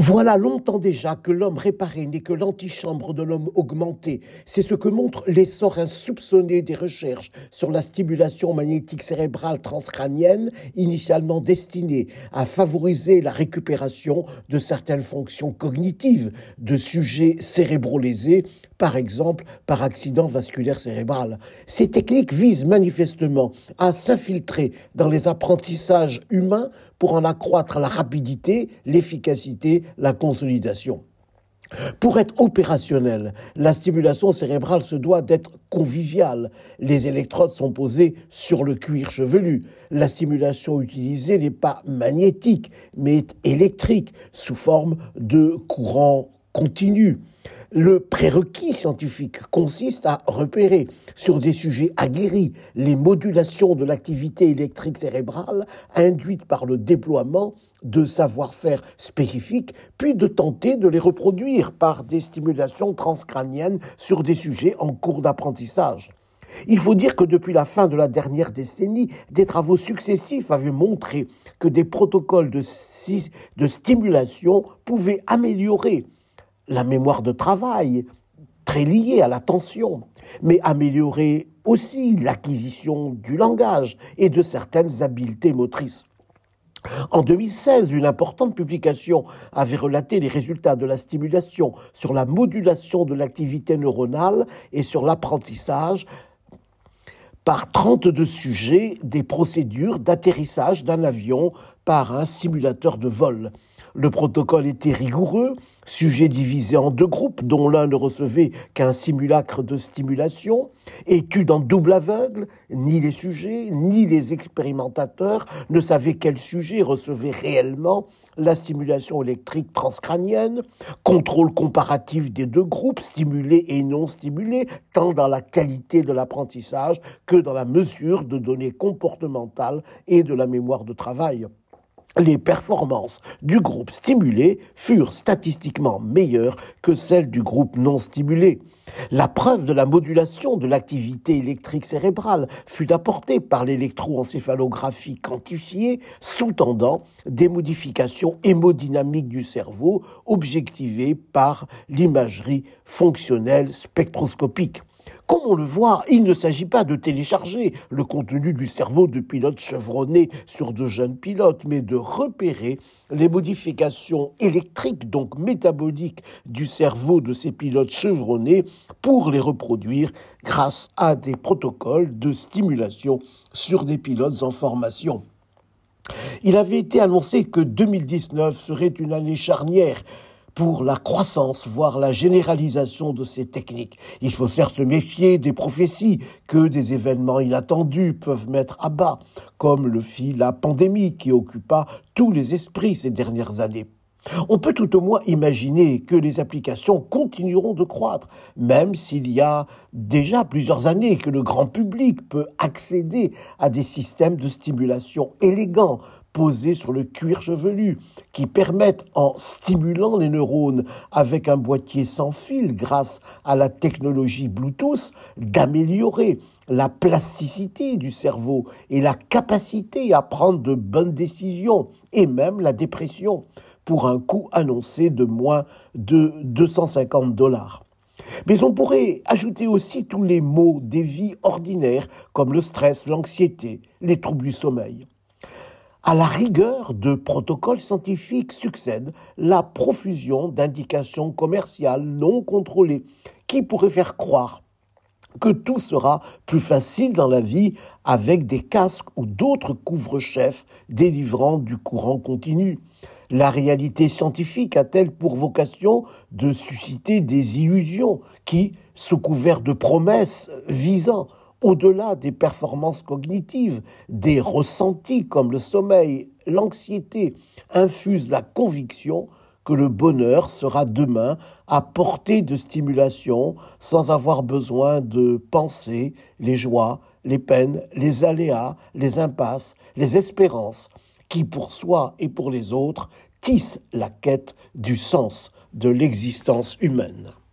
Voilà longtemps déjà que l'homme réparé n'est que l'antichambre de l'homme augmenté. C'est ce que montre l'essor insoupçonné des recherches sur la stimulation magnétique cérébrale transcrânienne, initialement destinée à favoriser la récupération de certaines fonctions cognitives de sujets cérébraux lésés, par exemple par accident vasculaire cérébral. Ces techniques visent manifestement à s'infiltrer dans les apprentissages humains pour en accroître la rapidité, l'efficacité, la consolidation. Pour être opérationnelle, la stimulation cérébrale se doit d'être conviviale. Les électrodes sont posées sur le cuir chevelu. La stimulation utilisée n'est pas magnétique, mais électrique, sous forme de courant continu. Le prérequis scientifique consiste à repérer sur des sujets aguerris les modulations de l'activité électrique cérébrale induites par le déploiement de savoir-faire spécifiques, puis de tenter de les reproduire par des stimulations transcrâniennes sur des sujets en cours d'apprentissage. Il faut dire que depuis la fin de la dernière décennie, des travaux successifs avaient montré que des protocoles de stimulation pouvaient améliorer la mémoire de travail, très liée à l'attention, mais améliorer aussi l'acquisition du langage et de certaines habiletés motrices. En 2016, une importante publication avait relaté les résultats de la stimulation sur la modulation de l'activité neuronale et sur l'apprentissage par 32 sujets des procédures d'atterrissage d'un avion par un simulateur de vol. Le protocole était rigoureux, sujets divisés en deux groupes, dont l'un ne recevait qu'un simulacre de stimulation, étude en double aveugle, ni les sujets, ni les expérimentateurs ne savaient quel sujet recevait réellement la stimulation électrique transcrânienne, contrôle comparatif des deux groupes, stimulés et non stimulés, tant dans la qualité de l'apprentissage que dans la mesure de données comportementales et de la mémoire de travail. Les performances du groupe stimulé furent statistiquement meilleures que celles du groupe non stimulé. La preuve de la modulation de l'activité électrique cérébrale fut apportée par l'électroencéphalographie quantifiée, sous-tendant des modifications hémodynamiques du cerveau objectivées par l'imagerie fonctionnelle spectroscopique. Comme on le voit, il ne s'agit pas de télécharger le contenu du cerveau de pilotes chevronnés sur de jeunes pilotes, mais de repérer les modifications électriques, donc métaboliques, du cerveau de ces pilotes chevronnés pour les reproduire grâce à des protocoles de stimulation sur des pilotes en formation. Il avait été annoncé que 2019 serait une année charnière pour la croissance, voire la généralisation de ces techniques. Il faut certes se méfier des prophéties que des événements inattendus peuvent mettre à bas, comme le fit la pandémie qui occupa tous les esprits ces dernières années. On peut tout au moins imaginer que les applications continueront de croître, même s'il y a déjà plusieurs années que le grand public peut accéder à des systèmes de stimulation élégants, posés sur le cuir chevelu, qui permettent, en stimulant les neurones avec un boîtier sans fil grâce à la technologie Bluetooth, d'améliorer la plasticité du cerveau et la capacité à prendre de bonnes décisions, et même la dépression, pour un coût annoncé de moins de $250. Mais on pourrait ajouter aussi tous les maux des vies ordinaires, comme le stress, l'anxiété, les troubles du sommeil. À la rigueur de protocoles scientifiques succède la profusion d'indications commerciales non contrôlées qui pourraient faire croire que tout sera plus facile dans la vie avec des casques ou d'autres couvre-chefs délivrant du courant continu. La réalité scientifique a-t-elle pour vocation de susciter des illusions qui, sous couvert de promesses visant au-delà des performances cognitives, des ressentis comme le sommeil, l'anxiété, infusent la conviction que le bonheur sera demain à portée de stimulation sans avoir besoin de penser les joies, les peines, les aléas, les impasses, les espérances qui, pour soi et pour les autres, tissent la quête du sens de l'existence humaine.